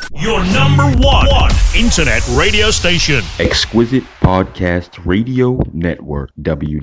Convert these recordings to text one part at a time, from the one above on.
Your number one internet radio station. Exquisite Podcast Radio Network.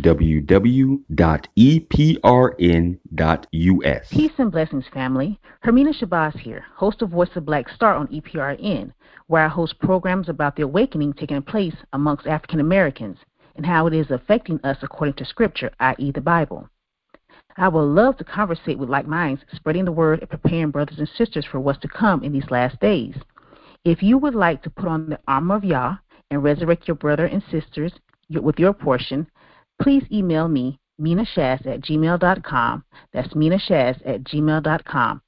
www.eprn.us. Peace and blessings, family. Hermina Shabazz here, host of Voice of Black Star on EPRN, where I host programs about the awakening taking place amongst African Americans and how it is affecting us according to Scripture, i.e. the Bible. I would love to conversate with like minds, spreading the word and preparing brothers and sisters for what's to come in these last days. If you would like to put on the armor of Yah and resurrect your brother and sisters with your portion, please email me, minashaz@gmail.com. That's minashaz@gmail.com.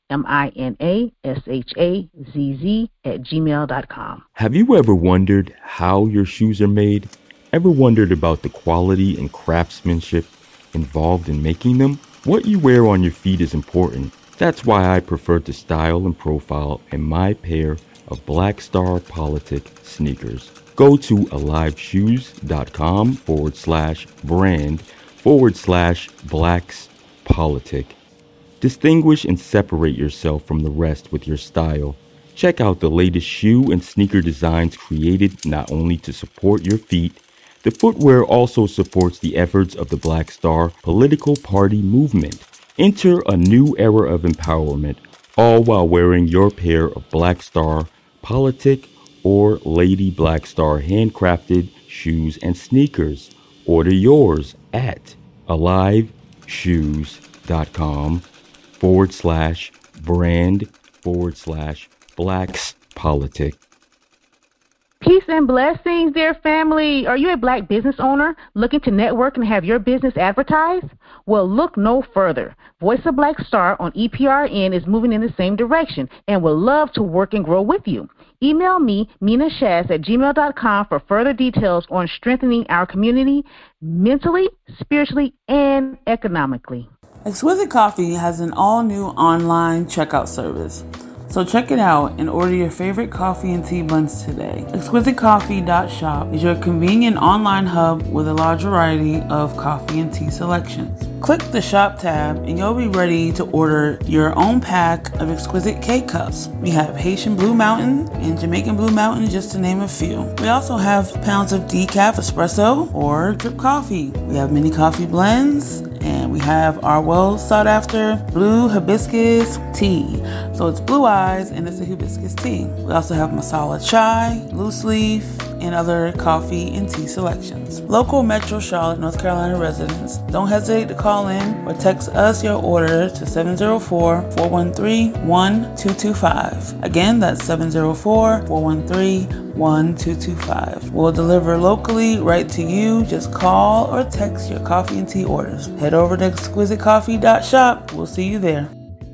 minashazz@gmail.com. Have you ever wondered how your shoes are made? Ever wondered about the quality and craftsmanship involved in making them? What you wear on your feet is important. That's why I prefer to style and profile in my pair of Black Star Politic sneakers. Go to aliveshoes.com/brand/BlacksPolitic. Distinguish and separate yourself from the rest with your style. Check out the latest shoe and sneaker designs created not only to support your feet. The footwear also supports the efforts of the Black Star political party movement. Enter a new era of empowerment, all while wearing your pair of Black Star Politic or Lady Black Star handcrafted shoes and sneakers. Order yours at aliveshoes.com/brand/BlacksPolitic. Peace and blessings, dear family. Are you a black business owner looking to network and have your business advertised? Well, look no further. Voice of Black Star on EPRN is moving in the same direction and would love to work and grow with you. Email me, minashaz@gmail.com, for further details on strengthening our community mentally, spiritually, and economically. Exquisite Coffee has an all-new online checkout service. So check it out and order your favorite coffee and tea blends today. ExquisiteCoffee.shop is your convenient online hub with a large variety of coffee and tea selections. Click the shop tab and you'll be ready to order your own pack of exquisite K-Cups. We have Haitian Blue Mountain and Jamaican Blue Mountain, just to name a few. We also have pounds of decaf espresso or drip coffee. We have mini coffee blends, and we have our well sought after blue hibiscus tea. So it's blue eyes and it's a hibiscus tea. We also have masala chai, loose leaf, and other coffee and tea selections. Local Metro Charlotte, North Carolina residents, don't hesitate to call in or text us your order to 704-413-1225. Again, that's 704-413-1225. We'll deliver locally right to you. Just call or text your coffee and tea orders. Head over to exquisitecoffee.shop. We'll see you there.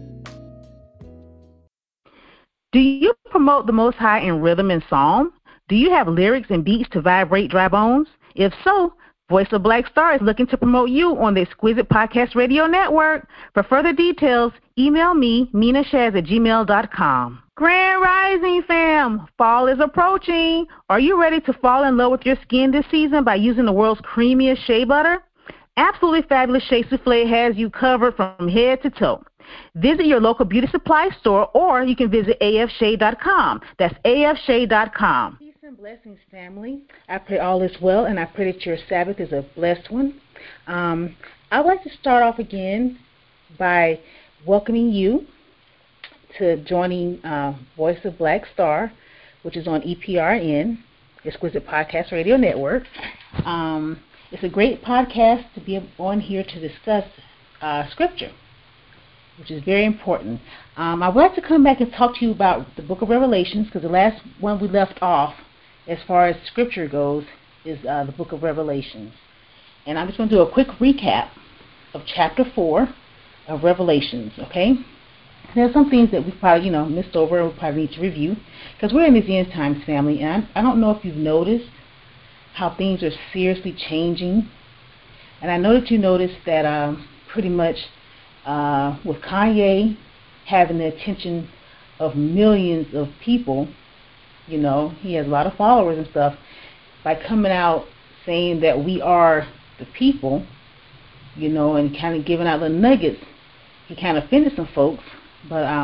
Do you promote the Most High in rhythm and psalm? Do you have lyrics and beats to vibrate dry bones? If so, Voice of Black Star is looking to promote you on the Exquisite Podcast Radio Network. For further details, email me, minashaz@gmail.com. Grand Rising fam, fall is approaching. Are you ready to fall in love with your skin this season by using the world's creamiest shea butter? Absolutely Fabulous Shea Soufflé has you covered from head to toe. Visit your local beauty supply store, or you can visit afshea.com. That's afshea.com. Peace and blessings, family. I pray all is well, and I pray that your Sabbath is a blessed one. I'd like to start off again by welcoming you to joining Voice of Black Star, which is on EPRN, Exquisite Podcast Radio Network. It's a great podcast to be on here to discuss Scripture, which is very important. I would like to come back and talk to you about the book of Revelations, because the last one we left off, as far as Scripture goes, is the book of Revelations. And I'm just going to do a quick recap of chapter 4 of Revelations, okay? There are some things that we probably, missed over and we probably need to review, because we're in these end times, family, and I don't know if you've noticed how things are seriously changing. And I know that you noticed that pretty much with Kanye having the attention of millions of people, he has a lot of followers and stuff, by coming out saying that we are the people, and kind of giving out little nuggets, he kind of offended some folks. But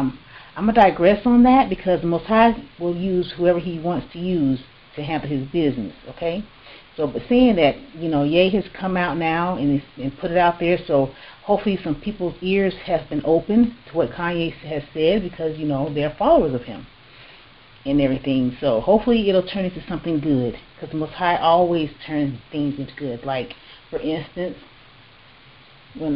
I'm going to digress on that because the Most High will use whoever he wants to use to handle his business, okay? So, but seeing that, Ye has come out now and put it out there, so hopefully some people's ears have been opened to what Kanye has said because, they're followers of him and everything. So hopefully it'll turn into something good because the Most High always turns things into good. Like, for instance, when,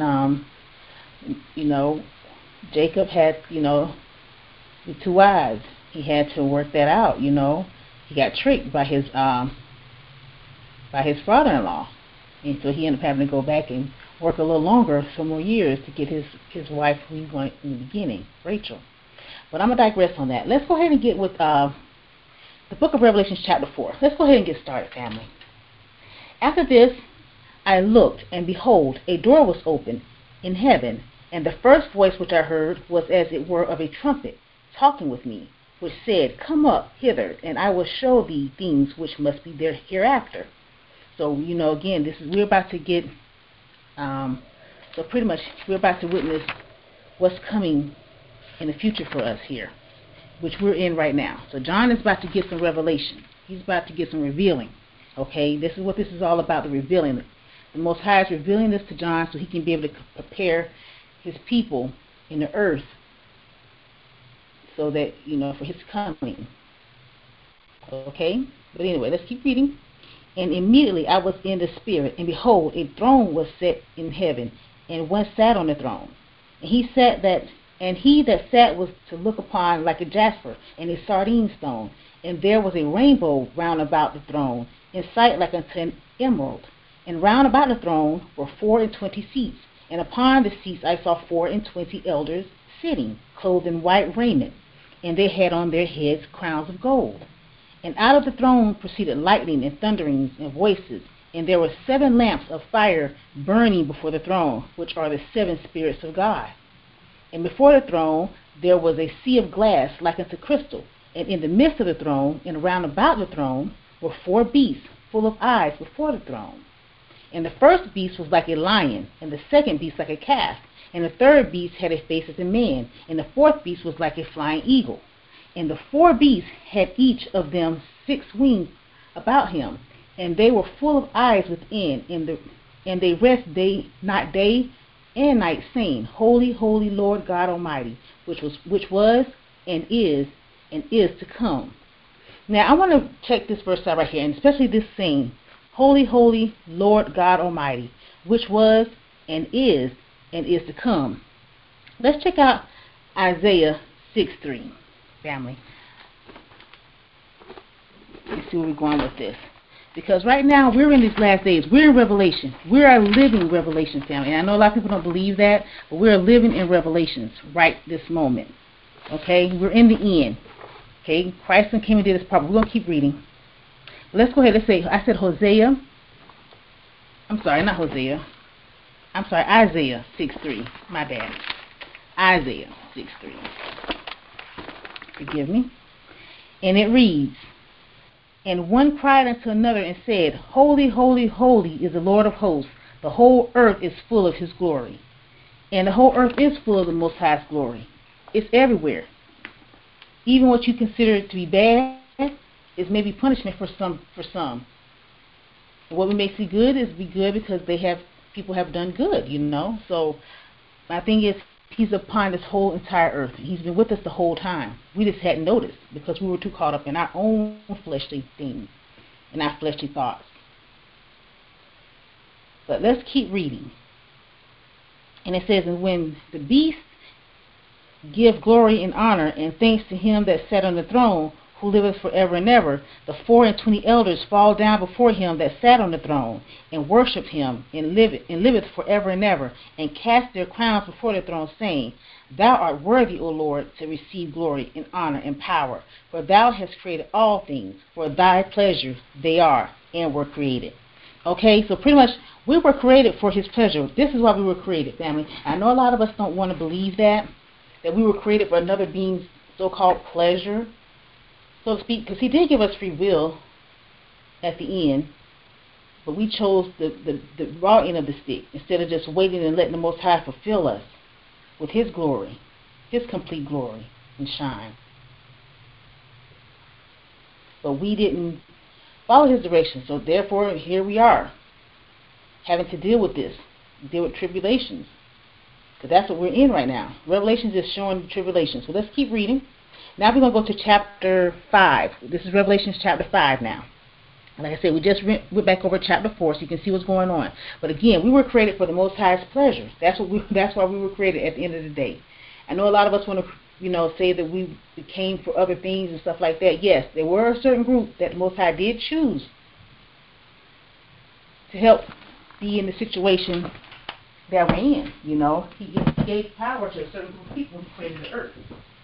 Jacob had, the 2 wives, he had to work that out, He got tricked by his father-in-law, and so he ended up having to go back and work a little longer, some more years, to get his wife who he wanted in the beginning, Rachel. But I'm going to digress on that. Let's go ahead and get with the book of Revelation chapter 4. Let's go ahead and get started, family. After this, I looked, and behold, a door was opened in heaven, and the first voice which I heard was as it were of a trumpet, talking with me, which said, Come up hither, and I will show thee things which must be there hereafter. So, again, we're about to get, so pretty much we're about to witness what's coming in the future for us here, which we're in right now. So John is about to get some revelation. He's about to get some revealing. Okay, this is what this is all about, the revealing. The Most High is revealing this to John so he can be able to prepare his people in the earth so that, for his coming. Okay, but anyway, let's keep reading. And immediately I was in the Spirit, and behold, a throne was set in heaven, and one sat on the throne. And he that sat was to look upon like a jasper and a sardine stone, and there was a rainbow round about the throne, in sight like unto an emerald. And round about the throne were 24 seats, and upon the seats I saw 24 elders sitting, clothed in white raiment, and they had on their heads crowns of gold. And out of the throne proceeded lightning and thunderings and voices, and there were 7 lamps of fire burning before the throne, which are the 7 spirits of God. And before the throne there was a sea of glass like unto crystal, and in the midst of the throne and round about the throne were 4 beasts full of eyes before the throne. And the first beast was like a lion, and the second beast like a calf, and the third beast had a face as a man, and the fourth beast was like a flying eagle. And the 4 beasts had each of them 6 wings about him, and they were full of eyes within, and they rest not day and night, saying, Holy, holy Lord God Almighty, which was and is to come. Now I want to check this verse out right here, and especially this saying, Holy, holy Lord God Almighty, which was and is to come. Let's check out Isaiah 6:3, family. Let's see where we're going with this. Because right now, we're in these last days. We're in Revelation. We're a living Revelation, family. And I know a lot of people don't believe that, but we're living in Revelations right this moment. Okay? We're in the end. Okay? Christ came and did his part. We're going to keep reading. Let's go ahead. Let's say, I said Hosea. I'm sorry, not Hosea. I'm sorry, Isaiah 6:3. My bad. Isaiah 6:3. Forgive me. And it reads, And one cried unto another and said, Holy, holy, holy is the Lord of hosts. The whole earth is full of his glory. And the whole earth is full of the Most High's glory. It's everywhere. Even what you consider to be bad is maybe punishment for some. What we may see good is be good because people have done good, So my thing is, he's upon this whole entire earth. He's been with us the whole time. We just hadn't noticed because we were too caught up in our own fleshly things and our fleshly thoughts. But let's keep reading. And it says, And when the beast give glory and honor and thanks to him that sat on the throne, who liveth forever and ever, the 24 elders fall down before him that sat on the throne, and worship him, and liveth forever and ever, and cast their crowns before the throne, saying, Thou art worthy, O Lord, to receive glory and honor and power, for thou hast created all things. For thy pleasure they are and were created. Okay, so pretty much we were created for his pleasure. This is why we were created, family. I know a lot of us don't want to believe that we were created for another being's so-called pleasure, so to speak, because he did give us free will at the end, but we chose the raw end of the stick instead of just waiting and letting the Most High fulfill us with his glory, his complete glory. and shine. But we didn't follow his directions, so therefore here we are, having to deal with this, deal with tribulations. Because that's what we're in right now. Revelations is showing the tribulation. So let's keep reading. Now we're going to go to chapter 5. This is Revelations chapter 5 now. Like I said, we just went back over chapter 4 so you can see what's going on. But again, we were created for the Most High's pleasure. That's why we were created at the end of the day. I know a lot of us want to, say that we came for other things and stuff like that. Yes, there were a certain group that the Most High did choose to help be in the situation that we're in. He gave power to a certain group of people who created the earth.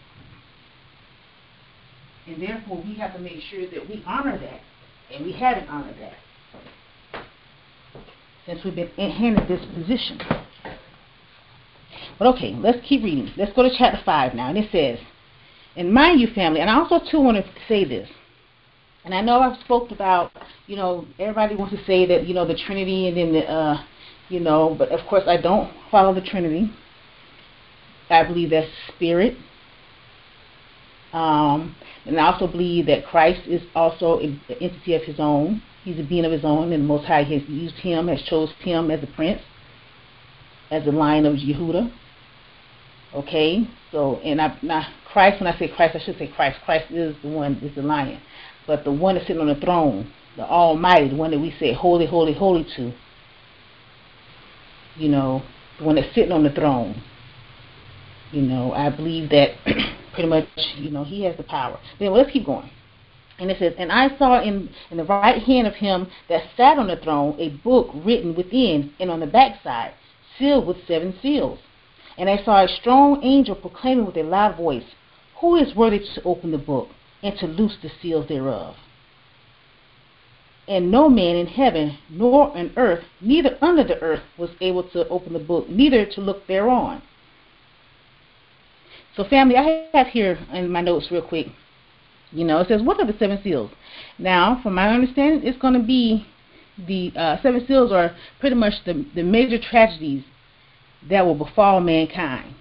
And therefore, we have to make sure that we honor that. And we haven't honored that since we've been handed this position. But okay, let's keep reading. Let's go to chapter 5 now. And it says, and mind you, family, and I also too want to say this. And I know I've spoke about, everybody wants to say that, the Trinity and then the, but of course I don't follow the Trinity. I believe that's spirit. And I also believe that Christ is also an entity of his own. He's a being of his own, and the Most High has used him, has chosen him as a prince, as the Lion of Yehuda. Okay? So, now Christ, when I say Christ, I should say Christ. Christ is the Lion. But the one that's sitting on the throne, the Almighty, the one that we say holy, holy, holy to, the one that's sitting on the throne, I believe that pretty much, he has the power. Then let's keep going. And it says, and I saw in the right hand of him that sat on the throne a book written within and on the backside, sealed with 7 seals. And I saw a strong angel proclaiming with a loud voice, who is worthy to open the book and to loose the seals thereof? And no man in heaven, nor on earth, neither under the earth, was able to open the book, neither to look thereon. So family, I have here in my notes real quick, it says, what are the 7 seals? Now, from my understanding, it's going to be the 7 seals are pretty much the major tragedies that will befall mankind.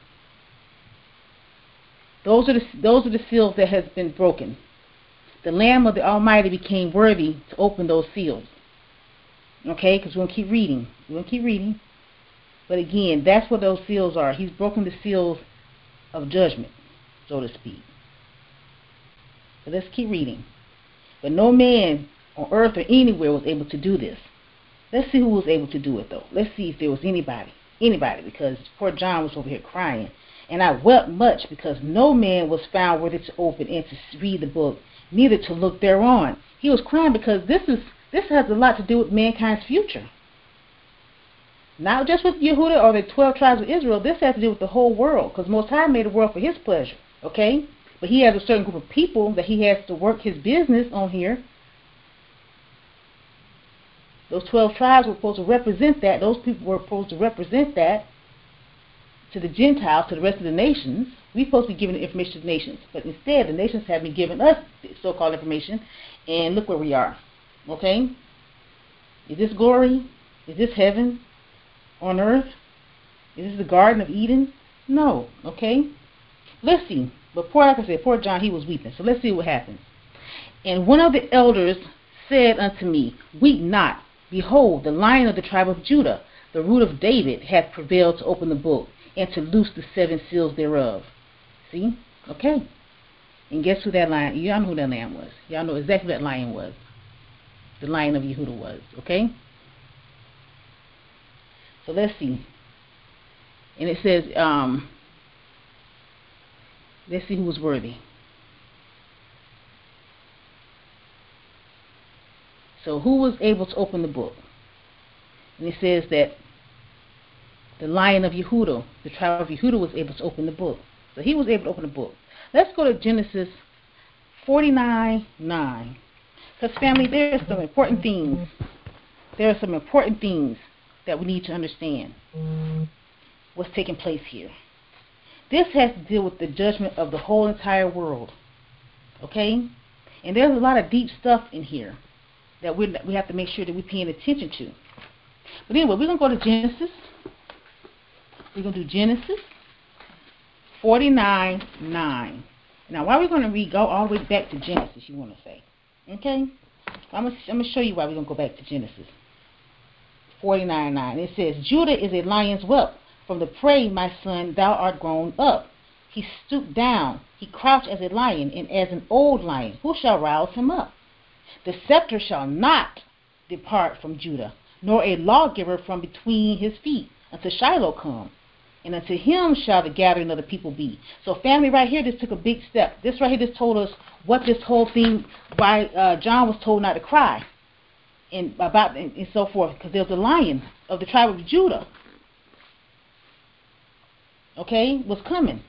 Those are the seals that has been broken. The Lamb of the Almighty became worthy to open those seals. Okay, because we're going to keep reading. But again, that's what those seals are. He's broken the seals of judgment, so to speak. But let's keep reading. But no man on earth or anywhere was able to do this. Let's see who was able to do it, though. Let's see if there was anybody, because poor John was over here crying. And I wept much because no man was found worthy to open and to read the book, neither to look thereon. He was crying because this has a lot to do with mankind's future. Not just with Yehuda or the 12 tribes of Israel. This has to do with the whole world, because Most High made the world for his pleasure. Okay? But he has a certain group of people that he has to work his business on here. Those 12 tribes were supposed to represent that. Those people were supposed to represent that to the Gentiles, to the rest of the nations. We're supposed to be giving the information to the nations. But instead, the nations have been giving us the so-called information. And look where we are. Okay? Is this glory? Is this heaven on earth? Is this the Garden of Eden? No. Okay? Let's see. But like I said, poor John, he was weeping. So let's see what happens. And one of the elders said unto me, weep not. Behold, the Lion of the tribe of Judah, the root of David, hath prevailed to open the book and to loose the 7 seals thereof. See? Okay. And guess who that lion? Y'all know who that lion was. Y'all know exactly who that lion was. The Lion of Yehuda was. Okay? So let's see. And it says, let's see who was worthy. So who was able to open the book? And it says that the Lion of Yehuda, the tribe of Yehuda, was able to open the book. So he was able to open the book. Let's go to Genesis 49:9. Because family, there are some important things. There are some important things that we need to understand. What's taking place here? This has to deal with the judgment of the whole entire world. Okay? And there's a lot of deep stuff in here that we have to make sure that we're paying attention to. But anyway, we're going to go to Genesis. We're going to do Genesis 49:9. Now, why we're going to go all the way back to Genesis, you want to say. Okay? I'm going to show you why we're going to go back to Genesis 49:9. It says, Judah is a lion's whelp. From the prey, my son, thou art grown up. He stooped down. He crouched as a lion, and as an old lion. Who shall rouse him up? The scepter shall not depart from Judah, nor a lawgiver from between his feet, until Shiloh come. And unto him shall the gathering of the people be. So family, right here, this took a big step. This right here just told us what this whole thing, why John was told not to cry, and so forth, because there was a lion of the tribe of Judah, okay, was coming.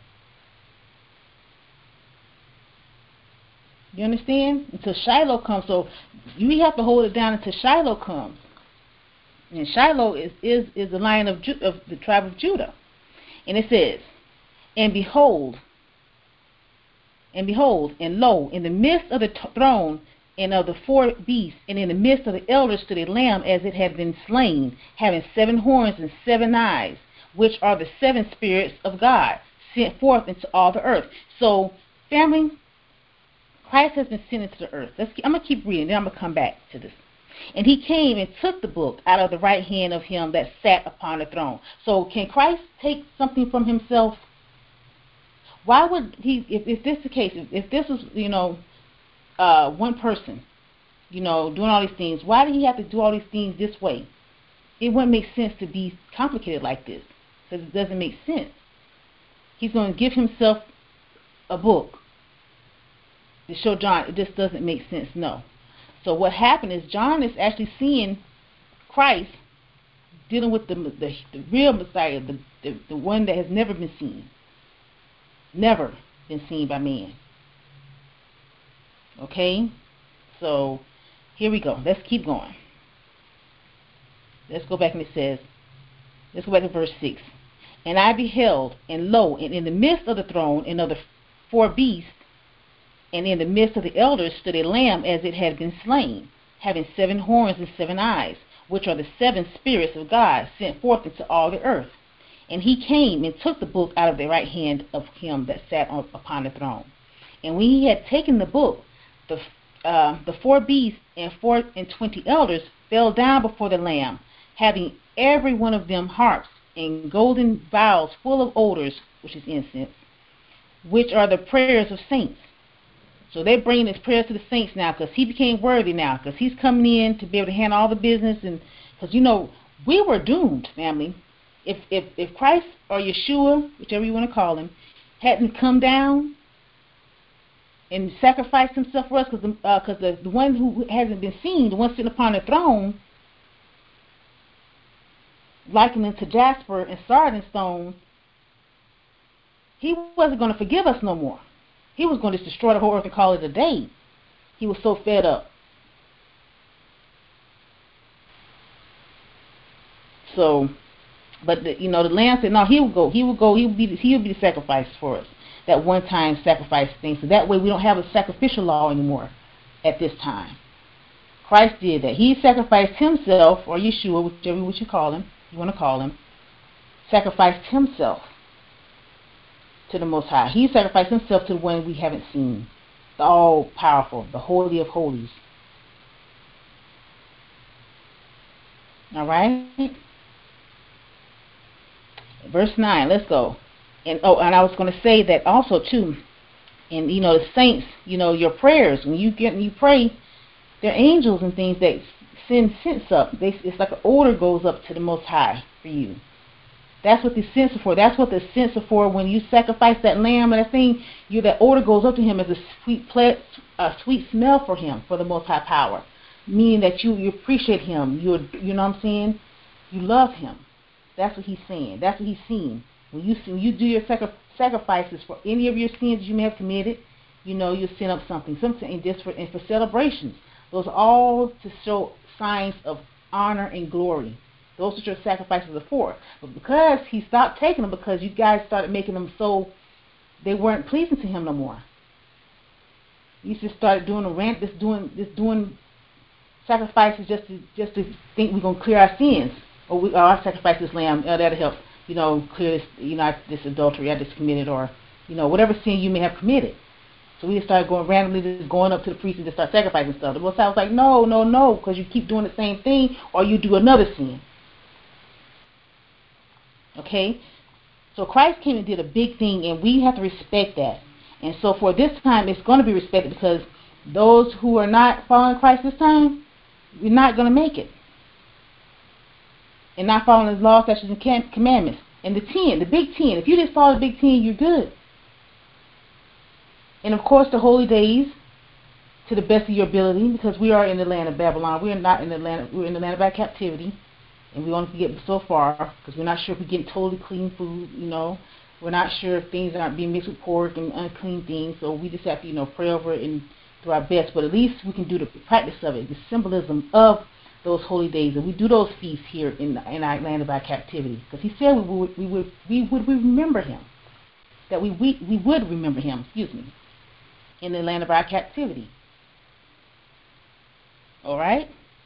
You understand? Until Shiloh comes. So you have to hold it down until Shiloh comes. And Shiloh is the lion of the tribe of Judah. And it says, and behold, and lo, in the midst of the throne and of the 4 beasts, and in the midst of the elders stood a lamb as it had been slain, having 7 horns and 7 eyes, which are the 7 spirits of God, sent forth into all the earth. So, family, Christ has been sent into the earth. I'm going to keep reading, then I'm going to come back to this. And he came and took the book out of the right hand of him that sat upon the throne. So can Christ take something from himself? Why would he, if this is the case, if this was, one person, doing all these things, why did he have to do all these things this way? It wouldn't make sense to be complicated like this, because it doesn't make sense. He's going to give himself a book to show John it just doesn't make sense, no. So what happened is John is actually seeing Christ dealing with the real Messiah, the one that has never been seen by man. Okay? So here we go. Let's keep going. Let's go back and it says, let's go back to verse 6. And I beheld, and lo, and in the midst of the throne and of the 4 beasts, and in the midst of the elders stood a lamb as it had been slain, having 7 horns and 7 eyes, which are the 7 spirits of God, sent forth into all the earth. And he came and took the book out of the right hand of him that sat upon the throne. And when he had taken the book, the 4 beasts and 24 elders fell down before the Lamb, having every one of them harps and golden vials full of odors, which is incense, which are the prayers of saints. So they're bringing his prayers to the saints now, because he became worthy now, because he's coming in to be able to handle all the business. And because we were doomed, family. If Christ or Yeshua, whichever you want to call him, hadn't come down and sacrificed himself for us, because the one who hasn't been seen, the one sitting upon the throne, likened to jasper and sardine stone, he wasn't going to forgive us no more. He was going to destroy the whole earth and call it a day. He was so fed up. So, but the Lamb said, no, he would be the sacrifice for us. That one-time sacrifice thing. So that way we don't have a sacrificial law anymore at this time. Christ did that. He sacrificed himself, or Yeshua, whichever you want to call him, sacrificed himself to the Most High. He sacrificed himself to the one we haven't seen, the all-powerful, the Holy of Holies. All right? Verse 9, let's go. And I was going to say that also, too, and, the saints, your prayers, when you pray, they're angels and things that send scents up. It's like an odor goes up to the Most High for you. That's what the scents are for. That's what the scents are for. When you sacrifice that lamb and that thing, that odor goes up to him as a sweet smell for him, for the Most High power. Meaning that you appreciate him. You know what I'm saying? You love him. That's what he's saying. That's what he's seeing. When you do your sacrifices for any of your sins you may have committed, you'll send up something and for celebrations. Those are all to show signs of honor and glory. Those are your sacrifices are for. But because he stopped taking them, because you guys started making them so they weren't pleasing to him no more. You just started doing a rant, just doing sacrifices just to think we're gonna clear our sins, or our sacrifice this lamb. That'll help. Clear this. This adultery I just committed, or whatever sin you may have committed. So we just started randomly just going up to the priest and just start sacrificing stuff. The Most High was like, no, because you keep doing the same thing or you do another sin. Okay? So Christ came and did a big thing, and we have to respect that. And so for this time, it's going to be respected, because those who are not following Christ this time, we're not going to make it. And not following His laws, statutes, and commandments. And the big 10. If you just follow the big 10, you're good. And of course, the holy days, to the best of your ability, because we are in the land of Babylon. We are not in the land. We're in the land of our captivity, and we only get so far, because we're not sure if we're getting totally clean food. We're not sure if things aren't being mixed with pork and unclean things. So we just have to, pray over it and do our best. But at least we can do the practice of it, the symbolism of those holy days, and we do those feasts here in our land of our captivity, because He said we would remember Him, that we would remember Him. In the land of our captivity. All right?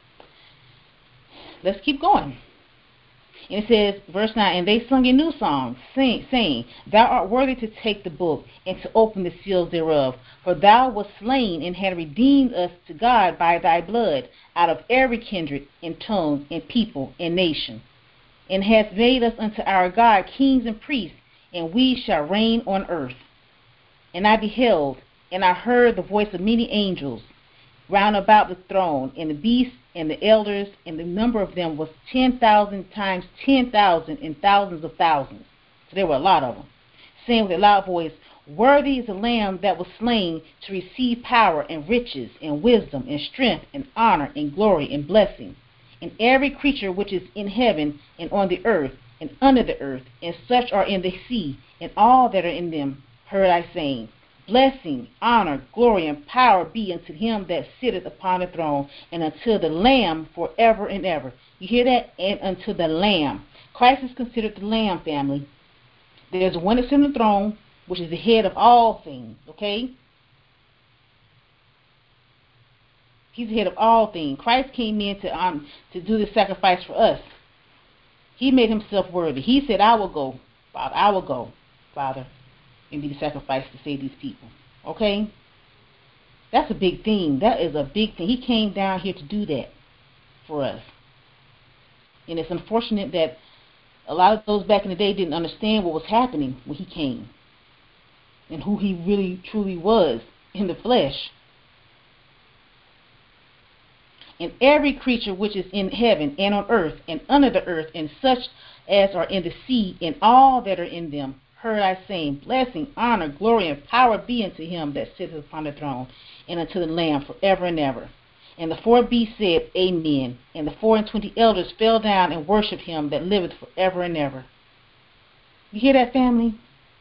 Let's keep going. And it says, verse 9, and they sung a new song, saying, Thou art worthy to take the book and to open the seals thereof. For Thou wast slain and had redeemed us to God by Thy blood out of every kindred and tongue and people and nation, and hast made us unto our God kings and priests, and we shall reign on earth. And I beheld, and I heard the voice of many angels round about the throne, and the beasts, and the elders, and the number of them was 10,000 times 10,000 and thousands of thousands. So there were a lot of them, saying with a loud voice, Worthy is the Lamb that was slain to receive power and riches and wisdom and strength and honor and glory and blessing. And every creature which is in heaven and on the earth and under the earth, and such are in the sea, and all that are in them, heard I saying, Blessing, honor, glory, and power be unto Him that sitteth upon the throne, and unto the Lamb forever and ever. You hear that? And unto the Lamb. Christ is considered the Lamb, family. There's one that's in the throne, which is the head of all things, okay? He's the head of all things. Christ came in to do the sacrifice for us. He made Himself worthy. He said, I will go, Father, and be the sacrifice to save these people. Okay? That's a big thing. That is a big thing. He came down here to do that for us. And it's unfortunate that a lot of those back in the day didn't understand what was happening when He came and who He really truly was in the flesh. And every creature which is in heaven and on earth and under the earth, and such as are in the sea, and all that are in them, heard I saying, Blessing, honor, glory, and power be unto Him that sitteth upon the throne, and unto the Lamb forever and ever. And the 4 beasts said, Amen. And the 24 elders fell down and worshipped Him that liveth forever and ever. You hear that, family?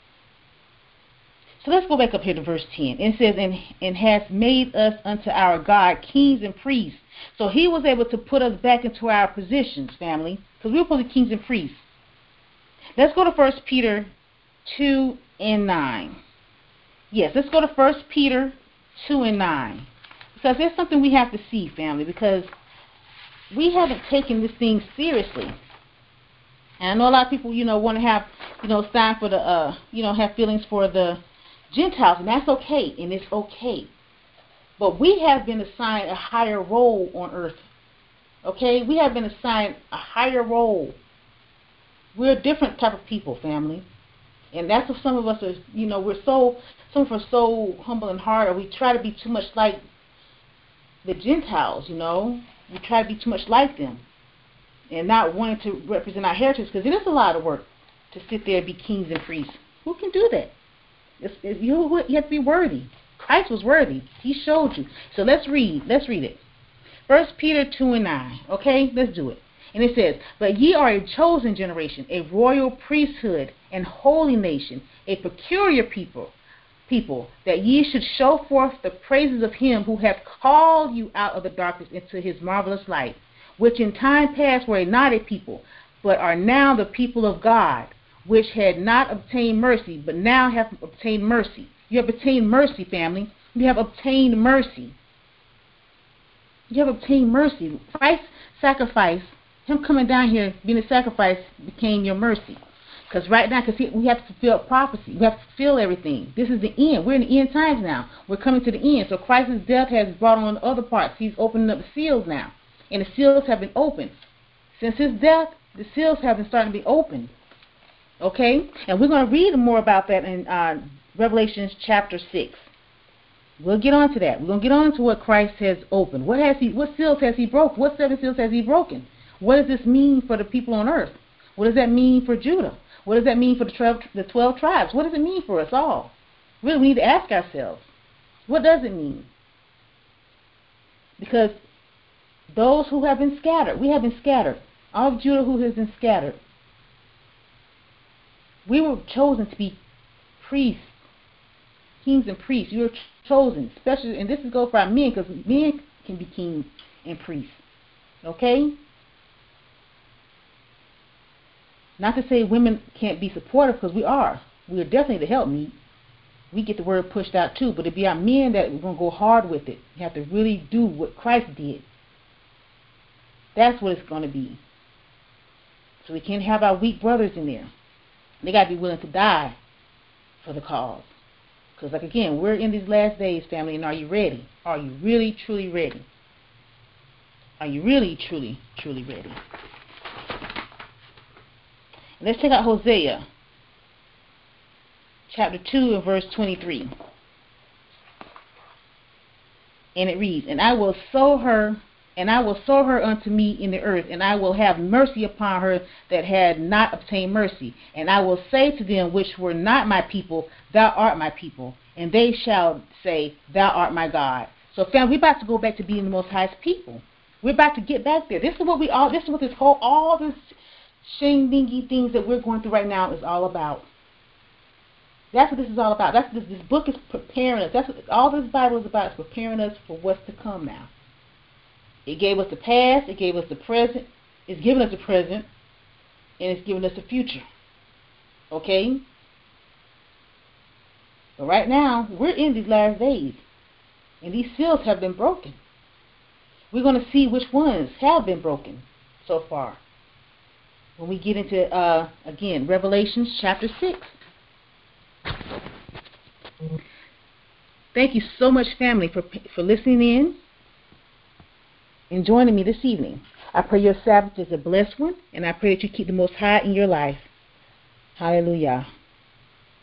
So let's go back up here to verse 10. It says, and has made us unto our God kings and priests. So He was able to put us back into our positions, family, because we were supposed to be kings and priests. Let's go to 1 Peter 2 and 9. Yes, let's go to 1 Peter 2 and 9. Because there's something we have to see, family, because we haven't taken this thing seriously. And I know a lot of people, want to have, sign for the, have feelings for the Gentiles, and that's okay, and it's okay. But we have been assigned a higher role on earth. Okay? We have been assigned a higher role. We're a different type of people, family. And that's what some of us are, some of us are so humble and hard, or we try to be too much like the Gentiles, We try to be too much like them and not wanting to represent our heritage, because it is a lot of work to sit there and be kings and priests. Who can do that? You have to be worthy. Christ was worthy. He showed you. So let's read it. 1 Peter 2 and 9. Okay, let's do it. And it says, But ye are a chosen generation, a royal priesthood, and holy nation, a peculiar people, that ye should show forth the praises of Him who hath called you out of the darkness into His marvelous light, which in time past were not a people, but are now the people of God, which had not obtained mercy, but now have obtained mercy. You have obtained mercy, family. You have obtained mercy. You have obtained mercy. Christ's sacrifice, Him coming down here, being a sacrifice, became your mercy. Because right now, we have to fulfill prophecy. We have to fulfill everything. This is the end. We're in the end times now. We're coming to the end. So Christ's death has brought on other parts. He's opening up the seals now. And the seals have been opened. Since his death, the seals have been starting to be opened. Okay? And we're going to read more about that in Revelation chapter 6. We'll get on to that. We're going to get on to what Christ has opened. What seals has he broken? What 7 seals has he broken? What does this mean for the people on earth? What does that mean for Judah? What does that mean for the 12 tribes? What does it mean for us all? Really, we need to ask ourselves, what does it mean? Because those who have been scattered, we have been scattered. All of Judah who has been scattered. We were chosen to be priests, kings and priests. We were chosen, especially, and this is go for our men, because men can be kings and priests. Okay? Not to say women can't be supportive, because we are. We are definitely the helpmeet. We get the word pushed out too, but it'd be our men that we're going to go hard with it. You have to really do what Christ did. That's what it's going to be. So we can't have our weak brothers in there. They got to be willing to die for the cause. Because, like, again, we're in these last days, family, and are you ready? Are you really, truly ready? Are you really, truly, truly ready? Let's check out Hosea, chapter 2 and verse 23. And it reads, And I will sow her unto me in the earth, and I will have mercy upon her that had not obtained mercy. And I will say to them which were not my people, Thou art my people. And they shall say, Thou art my God. So, family, we're about to go back to being the Most High's people. We're about to get back there. This is what all this shing-dingy things that we're going through right now is all about. That's what this is all about. This book is preparing us. That's what all this Bible is about, is preparing us for what's to come now. It gave us the past, it gave us the present, it's given us the present, and it's given us the future. Okay? But right now, we're in these last days, and these seals have been broken. We're going to see which ones have been broken so far when we get into, again, Revelation chapter 6. Thank you so much, family, for listening in and joining me this evening. I pray your Sabbath is a blessed one, and I pray that you keep the Most High in your life. Hallelujah.